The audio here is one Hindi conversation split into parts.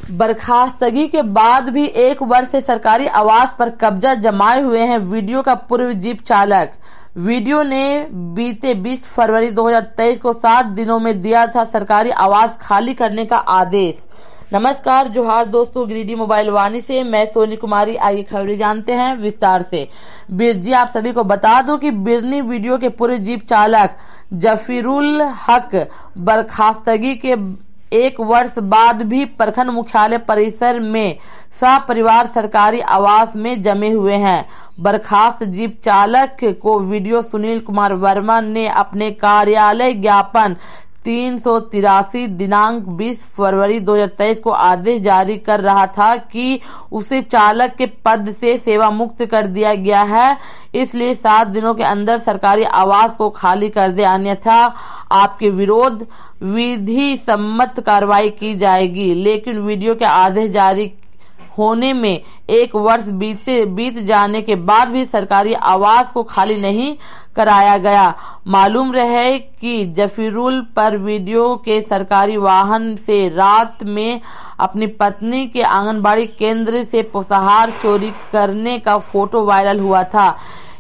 बर्खास्तगी के बाद भी 1 वर्ष से सरकारी आवास पर कब्जा जमाए हुए हैं वीडियो का पूर्व जीप चालक। वीडियो ने बीते 20 फरवरी 2023 को 7 दिनों में दिया था सरकारी आवास खाली करने का आदेश। नमस्कार, जोहार दोस्तों, गिरिडीह मोबाइल वाणी से मैं सोनी कुमारी। आइए खबरें जानते हैं विस्तार से। बिरजी आप सभी को बता दूं कि बिरनी वीडियो के पूर्व जीप चालक जफीरुल हक बर्खास्तगी के 1 वर्ष बाद भी प्रखंड मुख्यालय परिसर में सपरिवार सरकारी आवास में जमे हुए हैं। बर्खास्त जीप चालक को वीडियो सुनील कुमार वर्मा ने अपने कार्यालय ज्ञापन 383 दिनांक 20 फरवरी 2023 को आदेश जारी कर रहा था कि उसे चालक के पद से सेवा मुक्त कर दिया गया है, इसलिए 7 दिनों के अंदर सरकारी आवास को खाली कर दे, अन्यथा आपके विरोध विधि सम्मत कार्रवाई की जाएगी। लेकिन वीडियो के आदेश जारी होने में 1 वर्ष बीत जाने के बाद भी सरकारी आवास को खाली नहीं कराया गया। मालूम रहे कि जफीरुल पर वीडियो के सरकारी वाहन से रात में अपनी पत्नी के आंगनबाड़ी केंद्र से पोषाहार चोरी करने का फोटो वायरल हुआ था।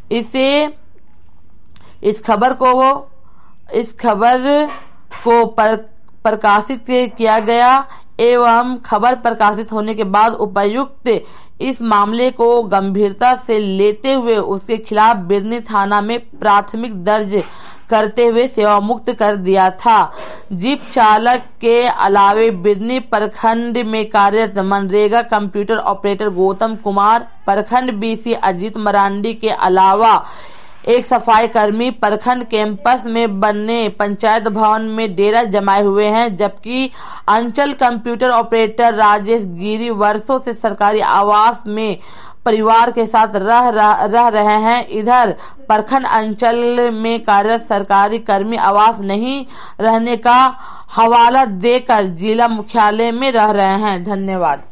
इस खबर को प्रकाशित किया गया एवं खबर प्रकाशित होने के बाद उपायुक्त इस मामले को गंभीरता से लेते हुए उसके खिलाफ बिरनी थाना में प्राथमिक दर्ज करते हुए सेवा मुक्त कर दिया था। जीप चालक के अलावे बिरनी प्रखंड में कार्यरत मनरेगा कंप्यूटर ऑपरेटर गौतम कुमार, प्रखंड बीसी अजीत मरांडी के अलावा एक सफाई कर्मी प्रखंड कैंपस में बने पंचायत भवन में डेरा जमाए हुए हैं, जबकि अंचल कंप्यूटर ऑपरेटर राजेश गिरी वर्षों से सरकारी आवास में परिवार के साथ रह रहे हैं। इधर प्रखंड अंचल में कार्यरत सरकारी कर्मी आवास नहीं रहने का हवाला देकर जिला मुख्यालय में रह रहे हैं। धन्यवाद।